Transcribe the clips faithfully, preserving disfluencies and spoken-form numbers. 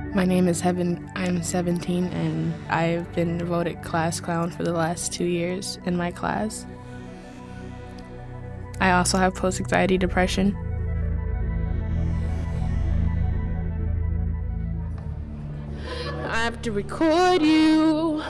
My name is Heaven. I'm seventeen, and I've been voted class clown for the last two years in my class. I also have post-anxiety depression. I have to record you.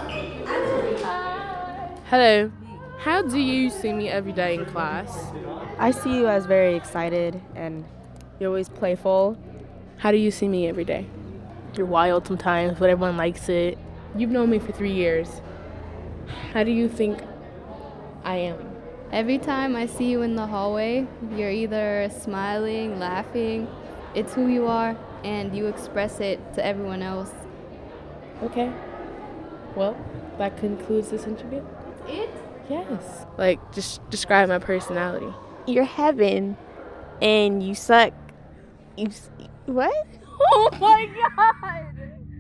Hello. How do you see me every day in class? I see you as very excited and you're always playful. How do you see me every day? You're wild sometimes, but everyone likes it. You've known me for three years. How do you think I am? Every time I see you in the hallway, you're either smiling, laughing. It's who you are, and you express it to everyone else. Okay. Well, that concludes this interview. That's it? Yes. Like, just describe my personality. You're Heaven, and you suck. You s- what? Oh my God!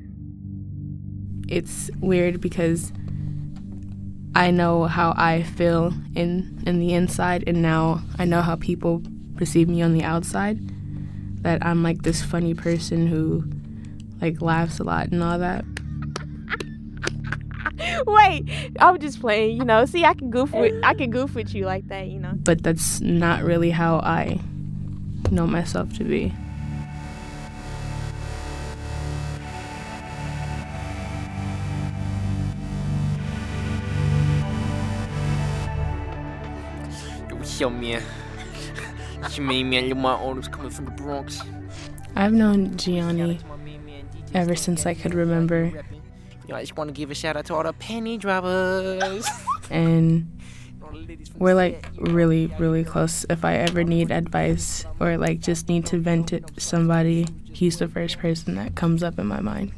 It's weird because I know how I feel in in the inside, and now I know how people perceive me on the outside. That I'm like this funny person who like laughs a lot and all that. Wait, I was just playing, you know. See, I can goof with I can goof with you like that, you know. But that's not really how I know myself to be. Yo, man. It's your main man, Lamar Odom's coming from the Bronx. I've known Gianni ever since I could remember. Yo, I just want to give a shout out to all the penny droppers. And we're like really, really close. If I ever need advice or like just need to vent to somebody, he's the first person that comes up in my mind.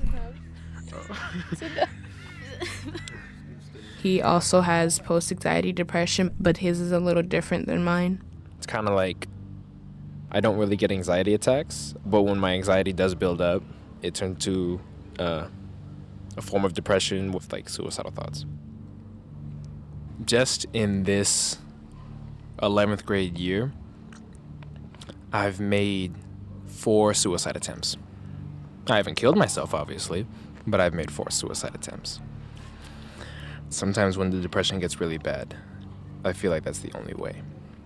He also has post-anxiety depression, but his is a little different than mine. It's kind of like I don't really get anxiety attacks, but when my anxiety does build up, it turns to uh, a form of depression with like suicidal thoughts. Just in this eleventh grade year, I've made four suicide attempts. I haven't killed myself, obviously, but I've made four suicide attempts. Sometimes when the depression gets really bad, I feel like that's the only way.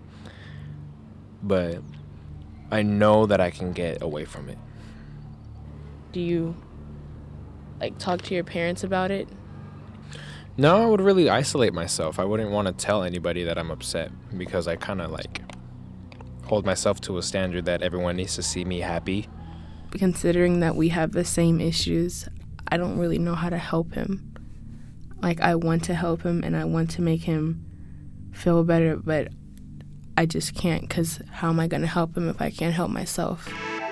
But I know that I can get away from it. Do you like talk to your parents about it? No, I would really isolate myself. I wouldn't want to tell anybody that I'm upset because I kind of like hold myself to a standard that everyone needs to see me happy. Considering that we have the same issues, I don't really know how to help him. Like, I want to help him and I want to make him feel better, but I just can't, because how am I going to help him if I can't help myself?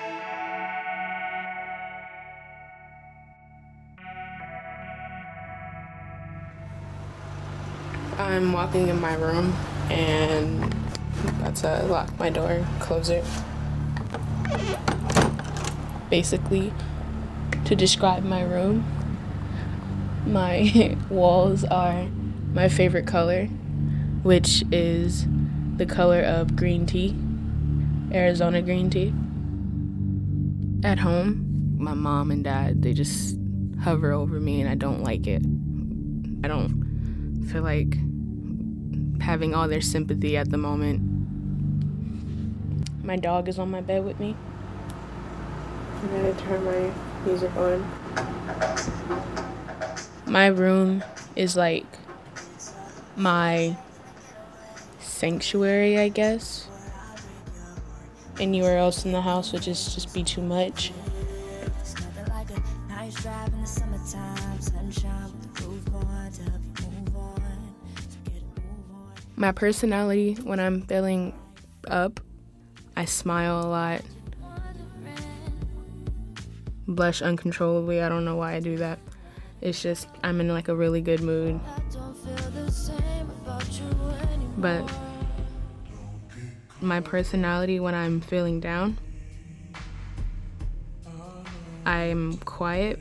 I'm walking in my room and about to lock my door, close it. Basically, to describe my room, my walls are my favorite color, which is the color of green tea, Arizona green tea. At home, my mom and dad, they just hover over me and I don't like it. I don't feel like having all their sympathy at the moment. My dog is on my bed with me. I'm gonna turn my music on. My room is like my sanctuary, I guess. Anywhere else in the house would just, just be too much. My personality, when I'm feeling up, I smile a lot. Blush uncontrollably. I don't know why I do that. It's just I'm in like a really good mood. But my personality when I'm feeling down, I'm quiet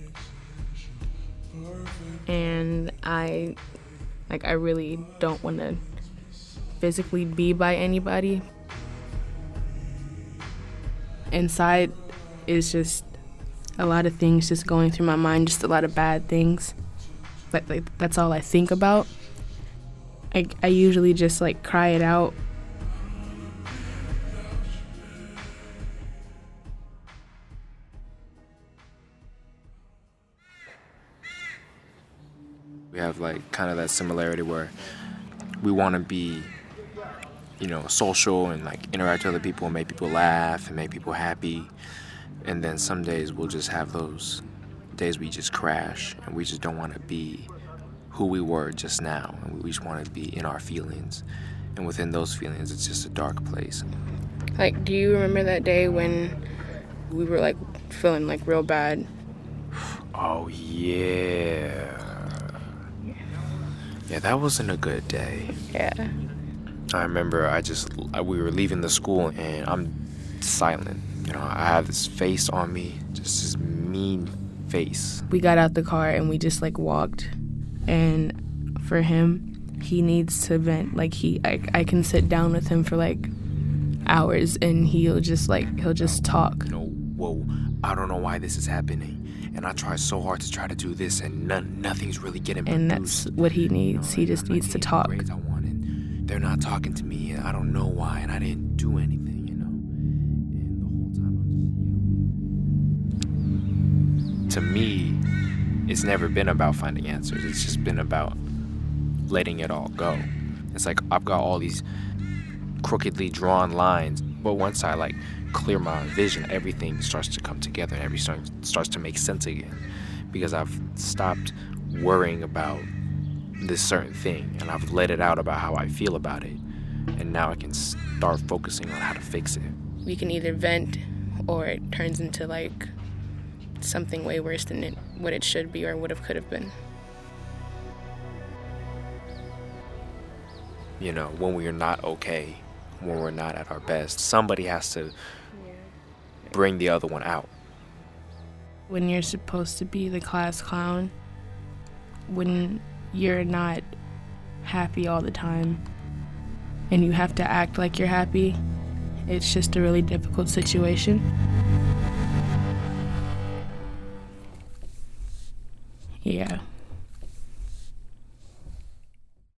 and I like I really don't want to physically be by anybody. Inside is just a lot of things just going through my mind, just a lot of bad things. But like that's all I think about. I, I usually just like cry it out. We have like kind of that similarity where we want to be, you know, social and like interact with other people and make people laugh and make people happy. And then some days we'll just have those days we just crash and we just don't want to be who we were just now. And we just want to be in our feelings. And within those feelings, it's just a dark place. Like, do you remember that day when we were like feeling like real bad? Oh, yeah. Yeah, that wasn't a good day. Yeah. I remember I just, we were leaving the school and I'm silent. You know, I have this face on me, just this mean face. We got out the car and we just like walked. And for him, he needs to vent. Like he, I, I can sit down with him for like hours and he'll just like, he'll just talk. You know, whoa, I don't know why this is happening. And I try so hard to try to do this, and none, nothing's really getting produced. And that's what he needs. He just needs to talk. Grades I wanted. They're not talking to me, and I don't know why, and I didn't do anything, you know. And the whole time I'm just, you know. To me, it's never been about finding answers. It's just been about letting it all go. It's like I've got all these crookedly drawn lines, but once I like clear my vision, everything starts to come together and everything starts to make sense again, because I've stopped worrying about this certain thing and I've let it out about how I feel about it, and now I can start focusing on how to fix it. We can either vent or it turns into like something way worse than it, what it should be or would have could have been. You know, when we're not okay, when we're not at our best, somebody has to bring the other one out. When you're supposed to be the class clown, when you're not happy all the time and you have to act like you're happy, it's just a really difficult situation. Yeah.